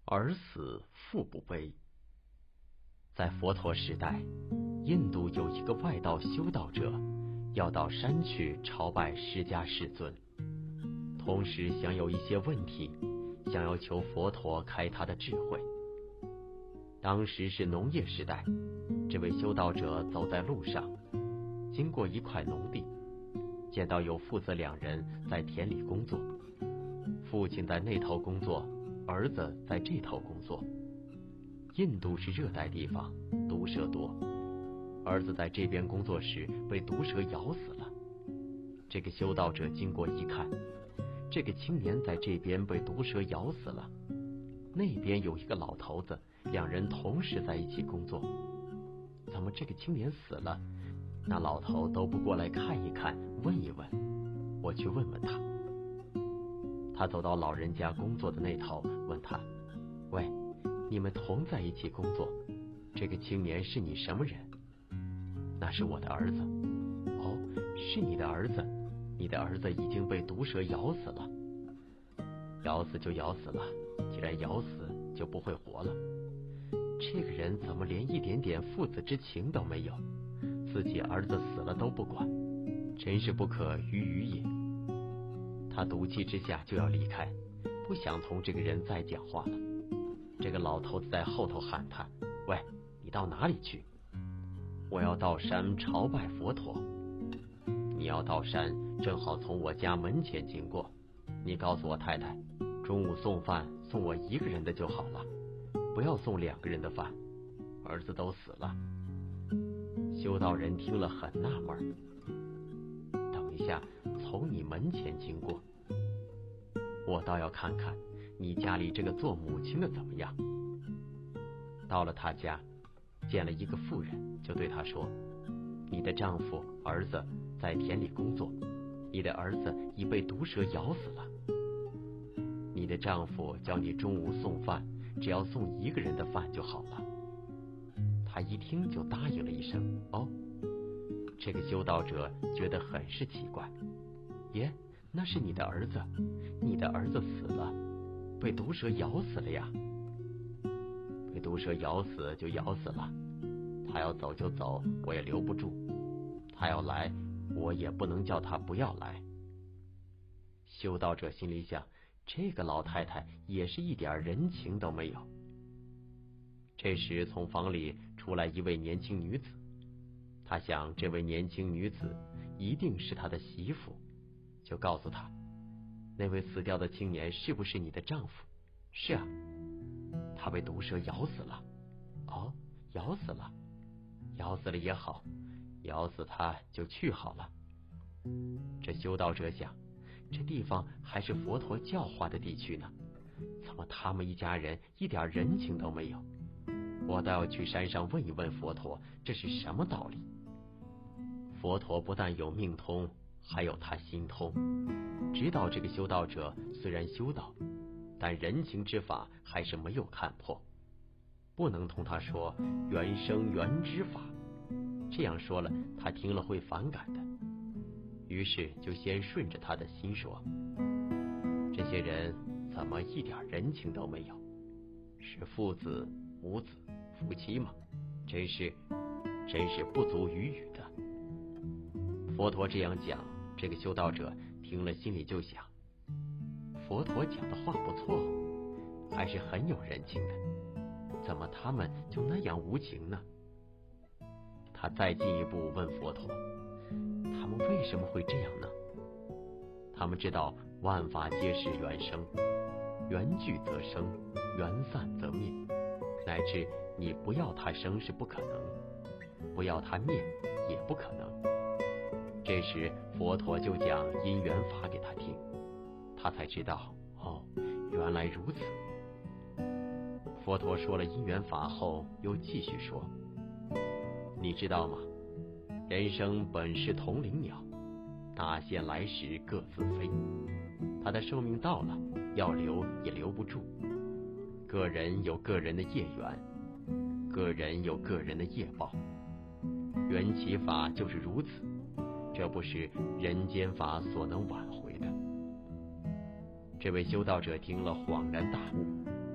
儿死父不悲。在佛陀时代，印度有一个外道修道者，要到山去朝拜释迦世尊，同时想有一些问题，想要求佛陀开他的智慧。当时是农业时代，这位修道者走在路上，经过一块农地，见到有父子两人在田里工作，父亲在那头工作，儿子在这头工作。印度是热带地方，毒蛇多，儿子在这边工作时被毒蛇咬死了。这个修道者经过一看，这个青年在这边被毒蛇咬死了，那边有一个老头子，两人同时在一起工作，怎么这个青年死了，那老头都不过来看一看，问一问，我去问问他。他走到老人家工作的那头，问他，喂，你们同在一起工作，这个青年是你什么人？那是我的儿子。哦，是你的儿子，你的儿子已经被毒蛇咬死了。咬死就咬死了，既然咬死就不会活了。这个人怎么连一点点父子之情都没有，自己儿子死了都不管，真是不可逾矩也。他赌气之下就要离开，不想同这个人再讲话了。这个老头子在后头喊他，喂，你到哪里去？我要到山朝拜佛陀。你要到山，正好从我家门前经过，你告诉我太太，中午送饭送我一个人的就好了，不要送2个人的饭，儿子都死了。修道人听了很纳闷，等一下，从你门前经过，我倒要看看你家里这个做母亲的怎么样。到了他家，见了一个妇人，就对他说，你的丈夫儿子在田里工作，你的儿子已被毒蛇咬死了。你的丈夫叫你中午送饭，只要送1个人的饭就好了。他一听就答应了一声，哦。这个修道者觉得很是奇怪，耶，那是你的儿子，你的儿子死了，被毒蛇咬死了呀。被毒蛇咬死就咬死了，他要走就走，我也留不住，他要来，我也不能叫他不要来。修道者心里想，这个老太太也是一点人情都没有。这时从房里出来一位年轻女子，他想这位年轻女子一定是他的媳妇，就告诉他，那位死掉的青年是不是你的丈夫？是啊。他被毒蛇咬死了。哦，咬死了，咬死了也好，咬死他就去好了。这修道者想，这地方还是佛陀教化的地区呢，怎么他们一家人一点人情都没有？我倒要去山上问一问佛陀，这是什么道理？佛陀不但有命通，还有他心通，知道这个修道者虽然修道，但人情之法还是没有看破，不能同他说原生原知法，这样说了他听了会反感的。于是就先顺着他的心说，这些人怎么一点人情都没有？是父子母子夫妻吗？真是不足语语的。佛陀这样讲，这个修道者听了心里就想，佛陀讲的话不错，还是很有人情的，怎么他们就那样无情呢？他再进一步问佛陀，他们为什么会这样呢？他们知道万法皆是缘生，缘聚则生，缘散则灭，乃至你不要它生是不可能，不要它灭也不可能。这时佛陀就讲因缘法给他听，他才知道，哦，原来如此。佛陀说了因缘法后，又继续说，你知道吗？人生本是同林鸟，大限来时各自飞。他的寿命到了，要留也留不住。个人有个人的业缘，个人有个人的业报，缘起法就是如此，这不是人间法所能挽回的。这位修道者听了恍然大悟，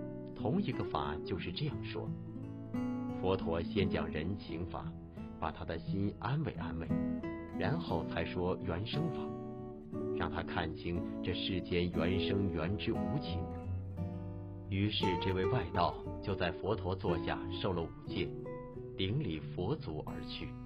同一个法就是这样说。佛陀先讲人情法，把他的心安慰安慰，然后才说缘生法，让他看清这世间缘生缘之无情。于是这位外道就在佛陀座下受了5戒，顶礼佛足而去。